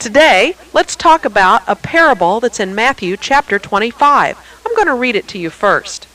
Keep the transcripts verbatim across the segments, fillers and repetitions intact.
Today, let's talk about a parable that's in Matthew chapter twenty-five. I'm going to read it to you first.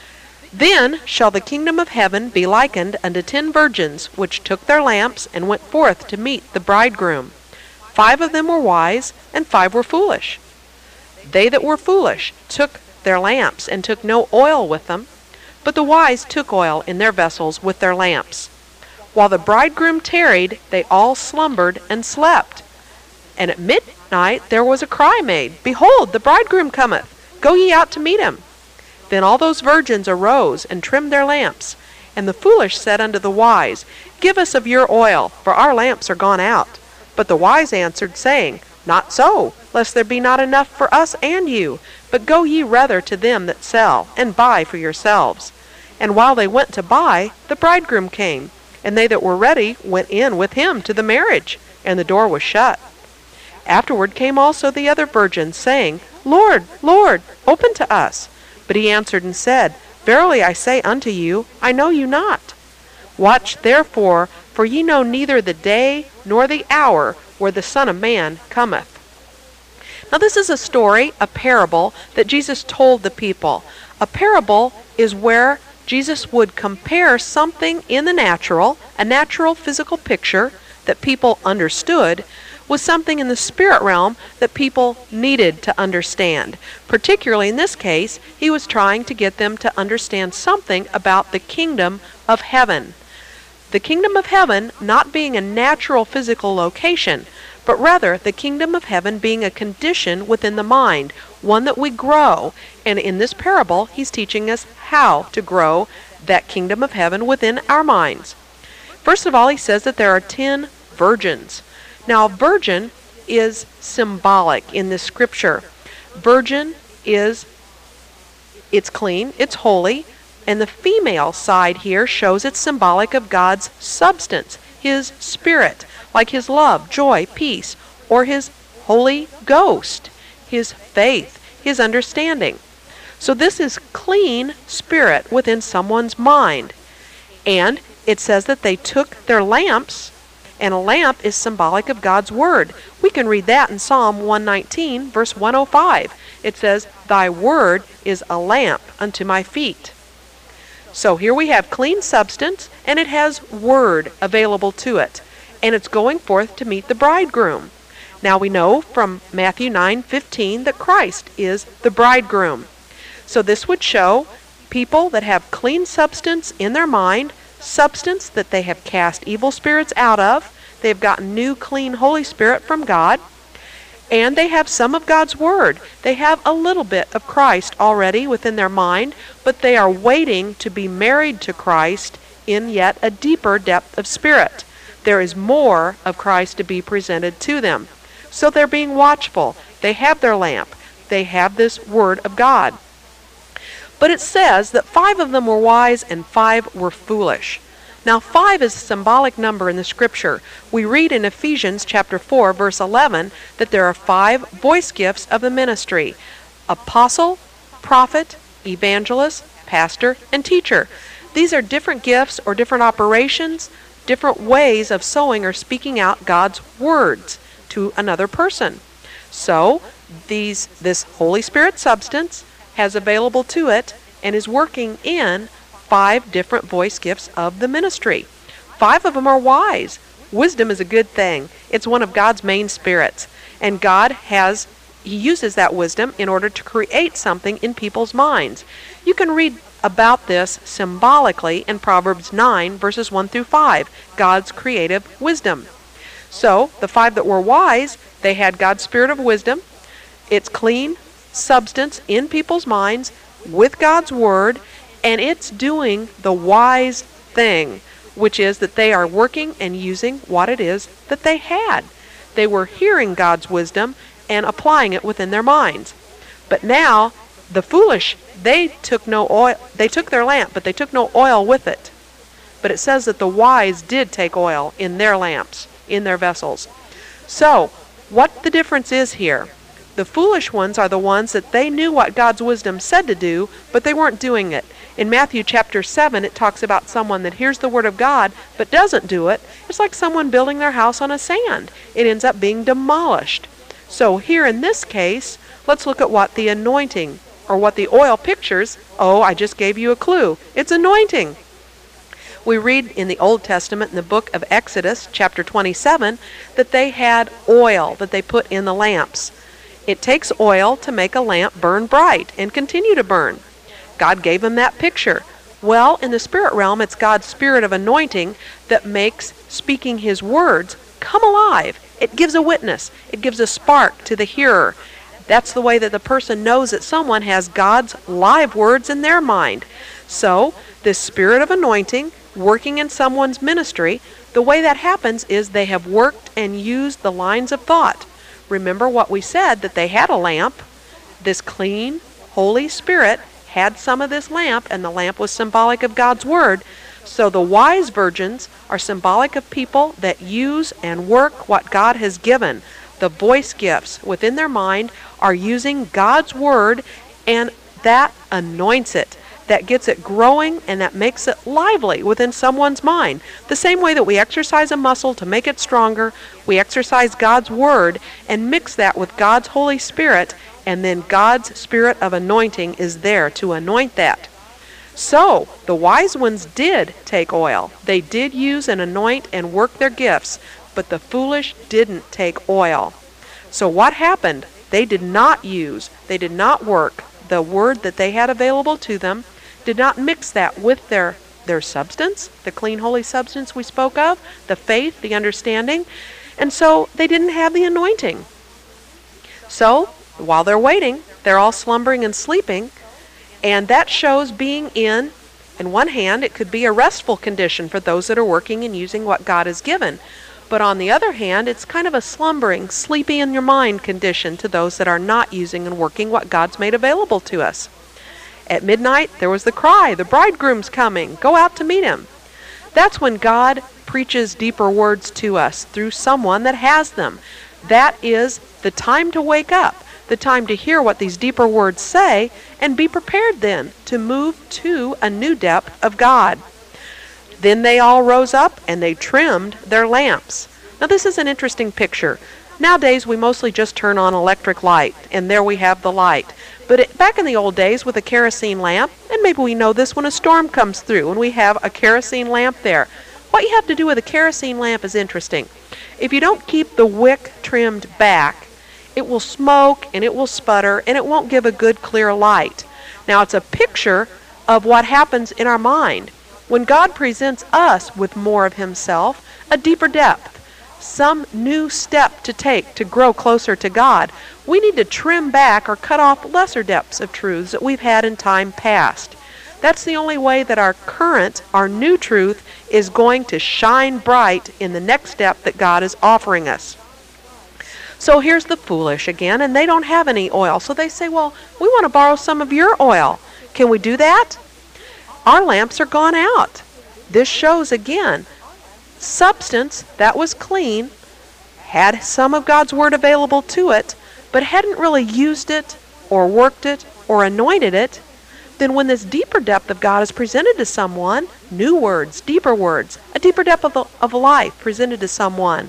Then shall the kingdom of heaven be likened unto ten virgins, which took their lamps and went forth to meet the bridegroom. Five of them were wise, and five were foolish. They that were foolish took their lamps, and took no oil with them, but the wise took oil in their vessels with their lamps. While the bridegroom tarried, they all slumbered and slept. And at midnight there was a cry made, Behold, the bridegroom cometh, go ye out to meet him. Then all those virgins arose and trimmed their lamps. And the foolish said unto the wise, Give us of your oil, for our lamps are gone out. But the wise answered, saying, Not so, lest there be not enough for us and you, but go ye rather to them that sell, and buy for yourselves. And while they went to buy, the bridegroom came, and they that were ready went in with him to the marriage, and the door was shut. Afterward came also the other virgins, saying, Lord, Lord, open to us. But he answered and said, Verily I say unto you, I know you not. Watch therefore, for ye know neither the day nor the hour where the Son of Man cometh. Now this is a story, a parable, that Jesus told the people. A parable is where Jesus would compare something in the natural, a natural physical picture that people understood, with something in the spirit realm that people needed to understand. Particularly in this case, he was trying to get them to understand something about the kingdom of heaven. The kingdom of heaven not being a natural physical location, but rather the kingdom of heaven being a condition within the mind, one that we grow. And in this parable, he's teaching us how to grow that kingdom of heaven within our minds. First of all, he says that there are ten virgins. Now, virgin is symbolic in this scripture. Virgin is, it's clean, it's holy, and the female side here shows it's symbolic of God's substance, his spirit, like his love, joy, peace, or his Holy Ghost, his faith, his understanding. So this is clean spirit within someone's mind. And it says that they took their lamps, and a lamp is symbolic of God's word. We can read that in Psalm one nineteen, verse one oh five. It says, Thy word is a lamp unto my feet. So here we have clean substance, and it has word available to it. And it's going forth to meet the bridegroom. Now we know from Matthew nine fifteen that Christ is the bridegroom. So this would show people that have clean substance in their mind, substance that they have cast evil spirits out of. They've gotten new, clean, Holy Spirit from God. And they have some of God's Word. They have a little bit of Christ already within their mind, but they are waiting to be married to Christ in yet a deeper depth of spirit. There is more of Christ to be presented to them. So they're being watchful. They have their lamp. They have this Word of God. But it says that five of them were wise and five were foolish. Now five is a symbolic number in the scripture. We read in Ephesians chapter four, verse eleven, that there are five voice gifts of the ministry: apostle, prophet, evangelist, pastor, and teacher. These are different gifts or different operations, different ways of sowing or speaking out God's words to another person. So these this Holy Spirit substance has available to it and is working in five different voice gifts of the ministry. Five of them are wise. Wisdom is a good thing. It's one of God's main spirits. And God has, he uses that wisdom in order to create something in people's minds. You can read about this symbolically in Proverbs nine, verses one through five, God's creative wisdom. So, the five that were wise, they had God's spirit of wisdom. It's clean substance in people's minds with God's word, and it's doing the wise thing, which is that they are working and using what it is that they had. They were hearing God's wisdom and applying it within their minds. But now, the foolish, they took no oil, they took their lamp, but they took no oil with it. But it says that the wise did take oil in their lamps, in their vessels. So, what the difference is here, the foolish ones are the ones that they knew what God's wisdom said to do, but they weren't doing it. In Matthew chapter seven, it talks about someone that hears the word of God but doesn't do it. It's like someone building their house on a sand. It ends up being demolished. So here in this case, let's look at what the anointing or what the oil pictures. Oh, I just gave you a clue. It's anointing. We read in the Old Testament, in the book of Exodus, chapter twenty-seven, that they had oil that they put in the lamps. It takes oil to make a lamp burn bright and continue to burn. God gave them that picture. Well, in the spirit realm, it's God's spirit of anointing that makes speaking his words come alive. It gives a witness. It gives a spark to the hearer. That's the way that the person knows that someone has God's live words in their mind. So, this spirit of anointing working in someone's ministry, the way that happens is they have worked and used the lines of thought. Remember what we said, that they had a lamp. This clean, Holy Spirit had some of this lamp, and the lamp was symbolic of God's word. So the wise virgins are symbolic of people that use and work what God has given. The voice gifts within their mind are using God's word, and that anoints it. That gets it growing, and that makes it lively within someone's mind. The same way that we exercise a muscle to make it stronger, we exercise God's word and mix that with God's Holy Spirit, and then God's spirit of anointing is there to anoint that. So, the wise ones did take oil. They did use and anoint and work their gifts, but the foolish didn't take oil. So what happened? They did not use, they did not work the word that they had available to them, did not mix that with their, their substance, the clean, holy substance we spoke of, the faith, the understanding, and so they didn't have the anointing. So, while they're waiting, they're all slumbering and sleeping, and that shows being in, in one hand, it could be a restful condition for those that are working and using what God has given. But on the other hand, it's kind of a slumbering, sleepy in your mind condition to those that are not using and working what God's made available to us. At midnight, there was the cry, the bridegroom's coming, go out to meet him. That's when God preaches deeper words to us through someone that has them. That is the time to wake up, the time to hear what these deeper words say, and be prepared then to move to a new depth of God. Then they all rose up and they trimmed their lamps. Now this is an interesting picture. Nowadays we mostly just turn on electric light, and there we have the light. But it, back in the old days with a kerosene lamp, and maybe we know this when a storm comes through and we have a kerosene lamp there. What you have to do with a kerosene lamp is interesting. If you don't keep the wick trimmed back, it will smoke and it will sputter and it won't give a good clear light. Now it's a picture of what happens in our mind. When God presents us with more of himself, a deeper depth, some new step to take to grow closer to God, we need to trim back or cut off lesser depths of truths that we've had in time past. That's the only way that our current, our new truth is going to shine bright in the next step that God is offering us. So here's the foolish again, and they don't have any oil. So they say, well, we want to borrow some of your oil. Can we do that? Our lamps are gone out. This shows again, substance that was clean, had some of God's word available to it, but hadn't really used it or worked it or anointed it. Then when this deeper depth of God is presented to someone, new words, deeper words, a deeper depth of, of life presented to someone,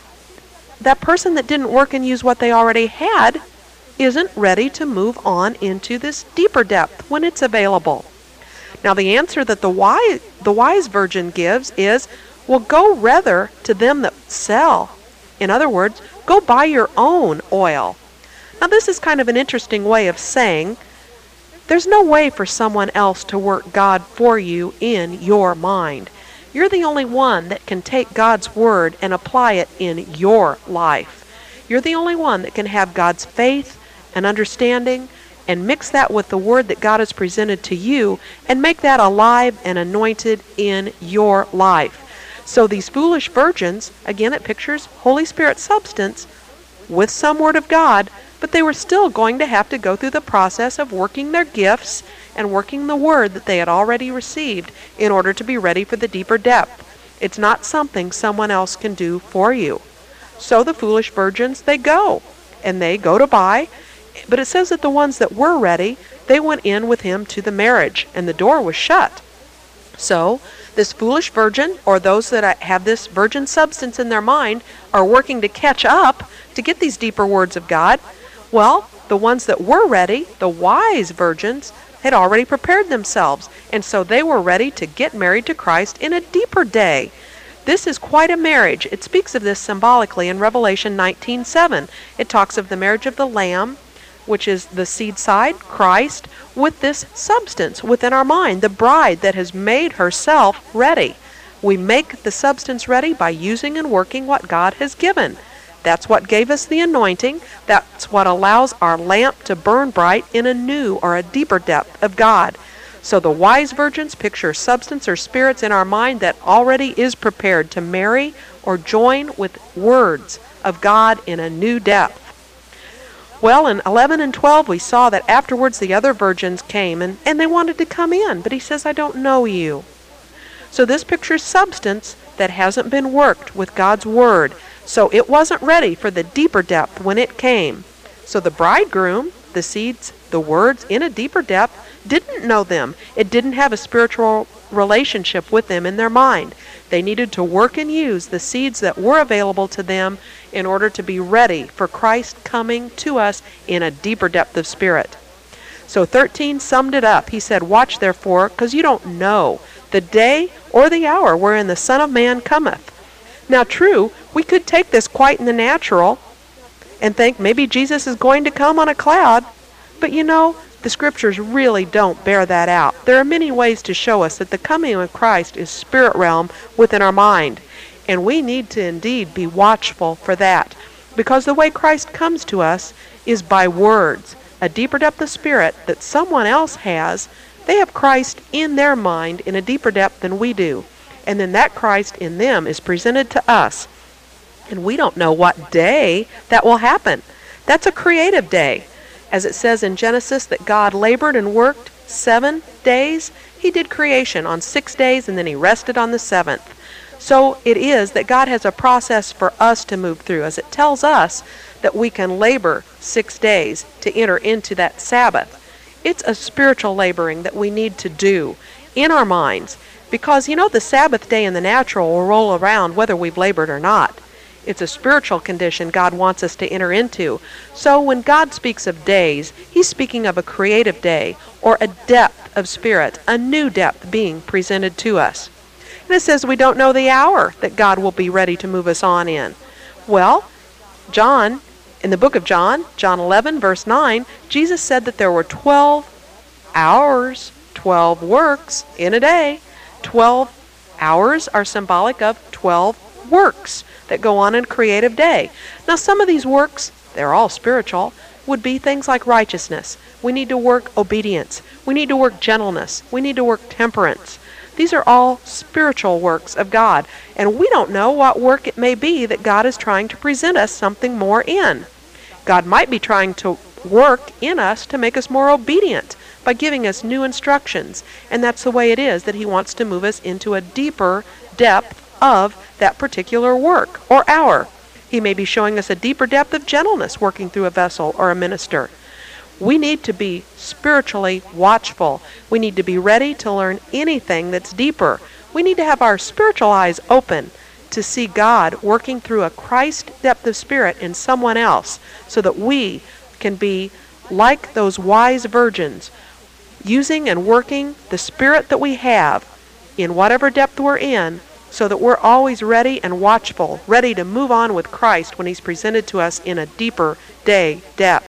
that person that didn't work and use what they already had isn't ready to move on into this deeper depth when it's available. Now the answer that the wise, the wise virgin gives is, well, go rather to them that sell. In other words, go buy your own oil. Now this is kind of an interesting way of saying, there's no way for someone else to work God for you in your mind. You're the only one that can take God's word and apply it in your life. You're the only one that can have God's faith and understanding and mix that with the word that God has presented to you and make that alive and anointed in your life. So these foolish virgins, again it pictures Holy Spirit substance with some word of God, but they were still going to have to go through the process of working their gifts and working the word that they had already received in order to be ready for the deeper depth. It's not something someone else can do for you. So the foolish virgins, they go, and they go to buy, but it says that the ones that were ready they went in with him to the marriage, and the door was shut. So, this foolish virgin, or those that have this virgin substance in their mind, are working to catch up to get these deeper words of God. Well, the ones that were ready, the wise virgins, had already prepared themselves, and so they were ready to get married to Christ in a deeper day. This is quite a marriage. It speaks of this symbolically in Revelation nineteen seven. It talks of the marriage of the Lamb, which is the seed side, Christ, with this substance within our mind, the bride that has made herself ready. We make the substance ready by using and working what God has given. That's what gave us the anointing. That's what allows our lamp to burn bright in a new or a deeper depth of God. So the wise virgins picture substance or spirits in our mind that already is prepared to marry or join with words of God in a new depth. Well, in eleven and twelve we saw that afterwards the other virgins came and, and they wanted to come in, but he says, I don't know you. So this pictures substance that hasn't been worked with God's word. So it wasn't ready for the deeper depth when it came. So the bridegroom, the seeds, the words in a deeper depth, didn't know them. It didn't have a spiritual relationship with them in their mind. They needed to work and use the seeds that were available to them in order to be ready for Christ coming to us in a deeper depth of spirit. So thirteen summed it up. He said, watch therefore, because you don't know the day or the hour wherein the Son of Man cometh. Now true, we could take this quite in the natural and think maybe Jesus is going to come on a cloud, but you know, the scriptures really don't bear that out. There are many ways to show us that the coming of Christ is spirit realm within our mind, and we need to indeed be watchful for that, because the way Christ comes to us is by words, a deeper depth of spirit that someone else has. They have Christ in their mind in a deeper depth than we do, and then that Christ in them is presented to us, and we don't know what day that will happen. That's a creative day. As it says in Genesis that God labored and worked seven days, he did creation on six days and then he rested on the seventh. So it is that God has a process for us to move through, as it tells us that we can labor six days to enter into that Sabbath. It's a spiritual laboring that we need to do in our minds, because you know the Sabbath day in the natural will roll around whether we've labored or not. It's a spiritual condition God wants us to enter into. So when God speaks of days, he's speaking of a creative day or a depth of spirit, a new depth being presented to us. And it says we don't know the hour that God will be ready to move us on in. Well, John, in the book of John, John eleven, verse nine, Jesus said that there were twelve hours, twelve works in a day. twelve hours are symbolic of twelve works that go on in creative day. Now some of these works, they're all spiritual, would be things like righteousness. We need to work obedience. We need to work gentleness. We need to work temperance. These are all spiritual works of God, and we don't know what work it may be that God is trying to present us something more in. God might be trying to work in us to make us more obedient by giving us new instructions, and that's the way it is that he wants to move us into a deeper depth of that particular work or hour. He may be showing us a deeper depth of gentleness working through a vessel or a minister. We need to be spiritually watchful. We need to be ready to learn anything that's deeper. We need to have our spiritual eyes open to see God working through a Christ depth of spirit in someone else, so that we can be like those wise virgins, using and working the spirit that we have in whatever depth we're in, so that we're always ready and watchful, ready to move on with Christ when he's presented to us in a deeper day depth.